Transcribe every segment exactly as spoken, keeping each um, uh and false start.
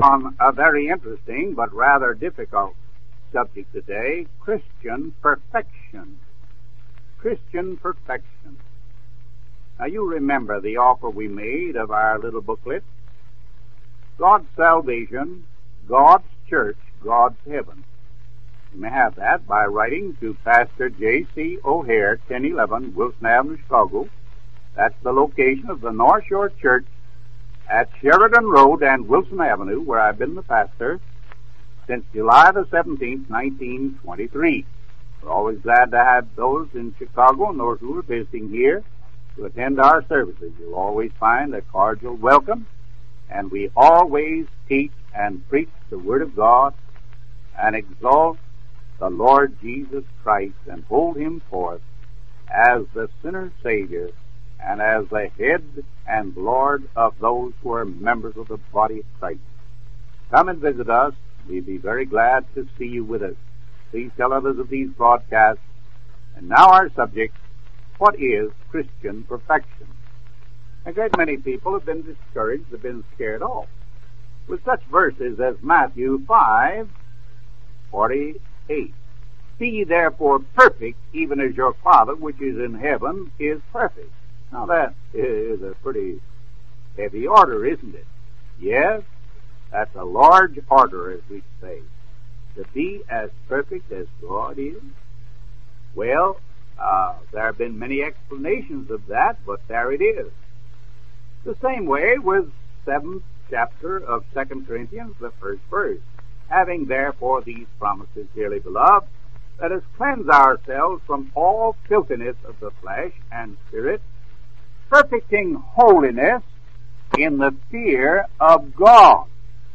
on a very interesting but rather difficult subject today, Christian perfection. Christian perfection. Now you remember the offer we made of our little booklet, God's salvation, God's church, God's heaven. You may have that by writing to Pastor J C O'Hare, ten eleven Wilson Avenue, Chicago. That's the location of the North Shore Church at Sheridan Road and Wilson Avenue, where I've been the pastor since July the seventeenth, nineteen twenty-three. We're always glad to have those in Chicago and those who are visiting here to attend our services. You'll always find a cordial welcome, and we always teach and preach the Word of God and exalt the Lord Jesus Christ and hold Him forth as the sinner's Savior and as the head and Lord of those who are members of the body of Christ. Come and visit us. We'd be very glad to see you with us. Please tell others of these broadcasts. And now our subject, what is Christian perfection? A great many people have been discouraged, have been scared off with such verses as Matthew five forty-eight. Be ye therefore perfect, even as your Father which is in heaven is perfect. Now that is a pretty heavy order, isn't it? Yes, that's a large order, as we say. To be as perfect as God is. Well, uh, there have been many explanations of that, but there it is. The same way with seventh chapter of Second Corinthians, the first verse. Having therefore these promises, dearly beloved, let us cleanse ourselves from all filthiness of the flesh and spirit, perfecting holiness in the fear of God.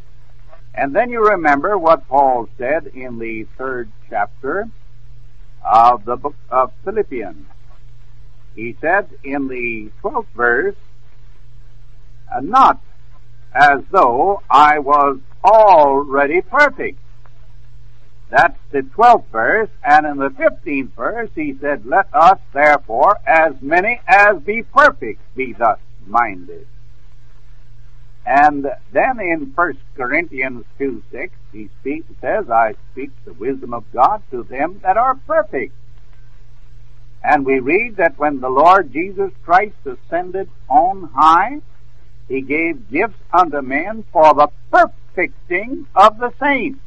And then you remember what Paul said in the third chapter of the book of Philippians. He said in the twelfth verse, not as though I was already perfect. That's the twelfth verse, and in the fifteenth verse he said, let us therefore, as many as be perfect, be thus minded. And then in First Corinthians two six, he speaks, says, I speak the wisdom of God to them that are perfect. And we read that when the Lord Jesus Christ ascended on high, He gave gifts unto men for the perfecting of the saints.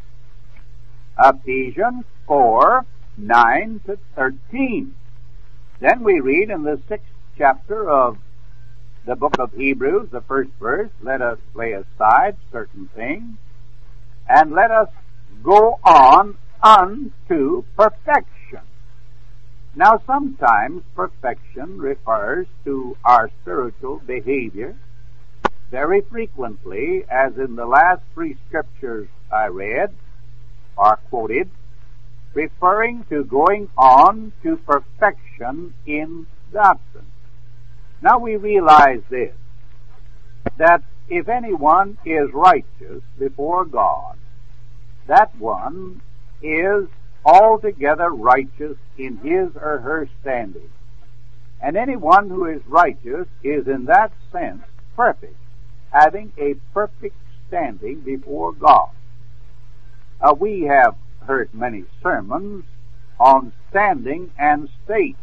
Ephesians four nine to thirteen. Then we read in the sixth chapter of the book of Hebrews, the first verse, let us lay aside certain things, and let us go on unto perfection. Now sometimes perfection refers to our spiritual behavior. Very frequently, as in the last three scriptures I read, are quoted, referring to going on to perfection in doctrine. Now we realize this, that if anyone is righteous before God, that one is altogether righteous in his or her standing. And anyone who is righteous is in that sense perfect, having a perfect standing before God. Uh, we have heard many sermons on standing and state,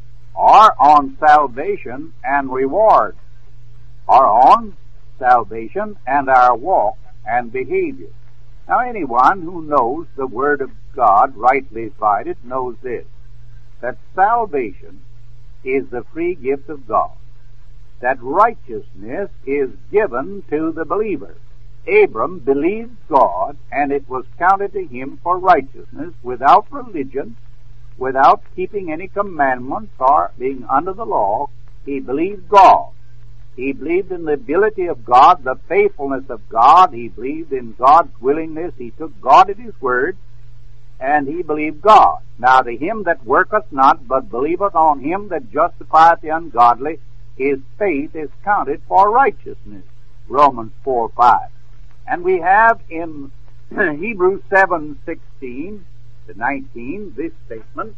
or on salvation and reward, or on salvation and our walk and behavior. Now anyone who knows the Word of God rightly divided knows this, that salvation is the free gift of God, that righteousness is given to the believer. Abram believed God, and it was counted to him for righteousness, without religion, without keeping any commandments or being under the law. He believed God. He believed in the ability of God, the faithfulness of God. He believed in God's willingness. He took God at His word, and he believed God. Now to him that worketh not, but believeth on Him that justifieth the ungodly, his faith is counted for righteousness. Romans four five. And we have in Hebrews seven sixteen to nineteen this statement,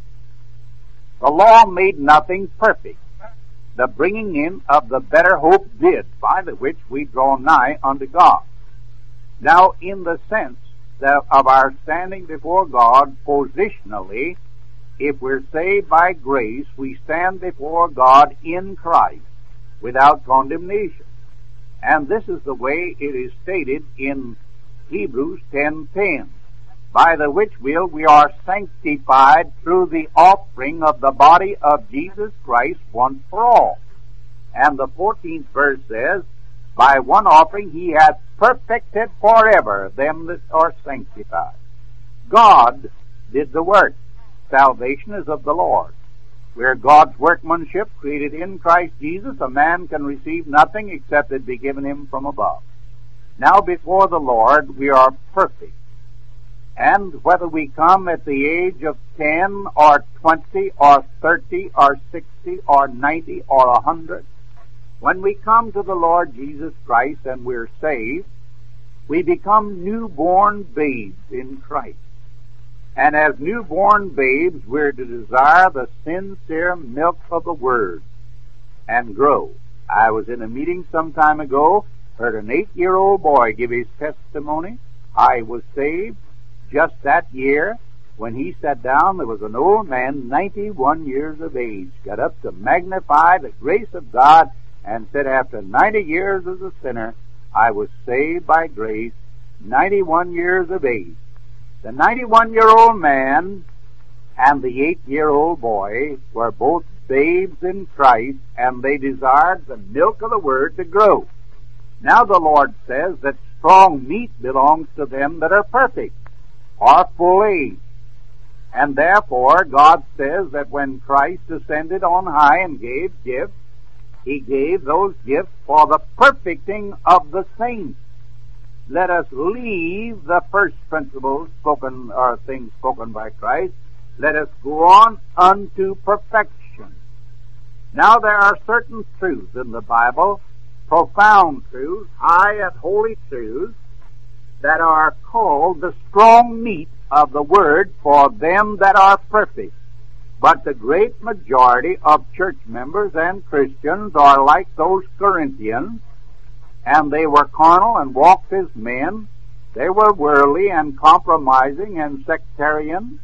the law made nothing perfect. The bringing in of the better hope did, by the which we draw nigh unto God. Now, in the sense that of our standing before God positionally, if we're saved by grace, we stand before God in Christ without condemnation. And this is the way it is stated in Hebrews ten ten. By the which will we are sanctified through the offering of the body of Jesus Christ once for all. And the fourteenth verse says, by one offering he hath perfected forever them that are sanctified. God did the work. Salvation is of the Lord. We are God's workmanship, created in Christ Jesus. A man can receive nothing except it be given him from above. Now before the Lord we are perfect. And whether we come at the age of ten or twenty or thirty or sixty or ninety or a hundred, when we come to the Lord Jesus Christ and we're saved, we become newborn babes in Christ. And as newborn babes, we're to desire the sincere milk of the Word and grow. I was in a meeting some time ago, heard an eight-year-old boy give his testimony. I was saved just that year. When he sat down, there was an old man, ninety-one years of age, got up to magnify the grace of God and said, after ninety years as a sinner, I was saved by grace, ninety-one years of age. The ninety-one-year-old man and the eight-year-old boy were both babes in Christ, and they desired the milk of the Word to grow. Now the Lord says that strong meat belongs to them that are perfect, or full age. And therefore God says that when Christ ascended on high and gave gifts, He gave those gifts for the perfecting of the saints. Let us leave the first principles spoken, or things spoken by Christ. Let us go on unto perfection. Now there are certain truths in the Bible, profound truths, high and holy truths, that are called the strong meat of the Word for them that are perfect. But the great majority of church members and Christians are like those Corinthians, and they were carnal and walked as men. They were worldly and compromising and sectarian,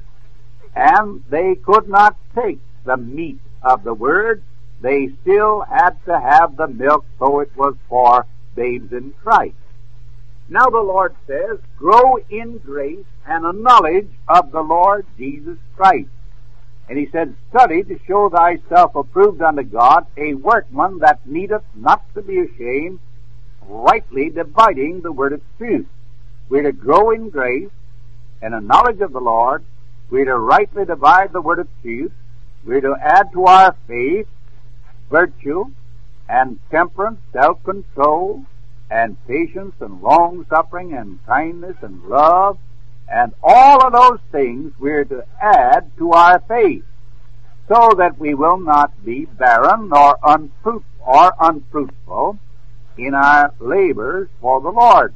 and they could not take the meat of the Word. They still had to have the milk, though it was for babes in Christ. Now the Lord says, grow in grace and a knowledge of the Lord Jesus Christ. And He said, study to show thyself approved unto God, a workman that needeth not to be ashamed, rightly dividing the word of truth. We're to grow in grace and a knowledge of the Lord. We're to rightly divide the word of truth. We're to add to our faith virtue and temperance, self-control, and patience and long-suffering and kindness and love. And all of those things we're to add to our faith, so that we will not be barren or unfruitful, or unfruitful in our labors for the Lord.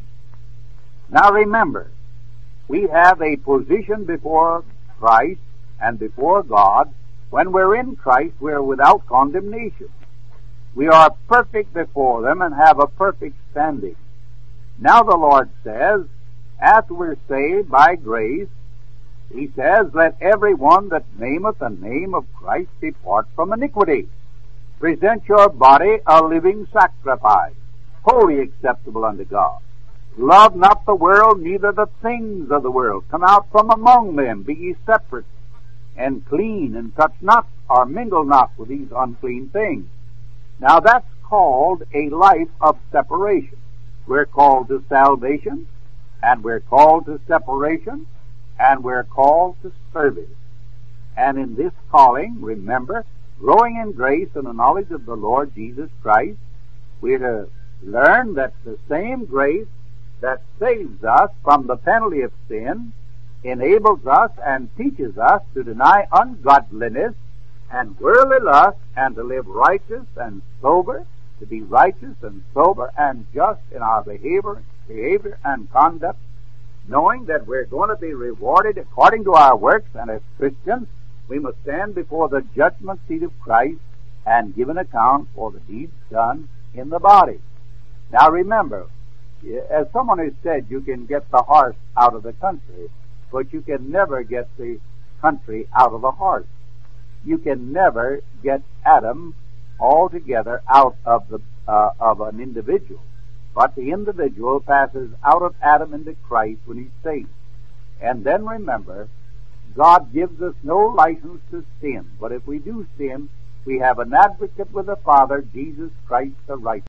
Now remember, we have a position before Christ and before God. When we're in Christ, we're without condemnation. We are perfect before them and have a perfect standing. Now the Lord says, after we're saved by grace, He says, let every one that nameth the name of Christ depart from iniquity. Present your body a living sacrifice, wholly acceptable unto God. Love not the world, neither the things of the world. Come out from among them, be ye separate and clean, and touch not or mingle not with these unclean things. Now that's called a life of separation. We're called to salvation, and we're called to separation, and we're called to service. And in this calling, remember, growing in grace and the knowledge of the Lord Jesus Christ, we're to learn that the same grace that saves us from the penalty of sin enables us and teaches us to deny ungodliness and worldly lust, and to live righteous and sober, to be righteous and sober and just in our behavior, behavior and conduct, knowing that we're going to be rewarded according to our works, and as Christians, we must stand before the judgment seat of Christ and give an account for the deeds done in the body. Now remember, As someone has said, you can get the horse out of the country, but you can never get the country out of the horse. You can never get Adam altogether out of the uh, of an individual. But the individual passes out of Adam into Christ when he's saved. And then remember, God gives us no license to sin. But if we do sin, we have an advocate with the Father, Jesus Christ the righteous.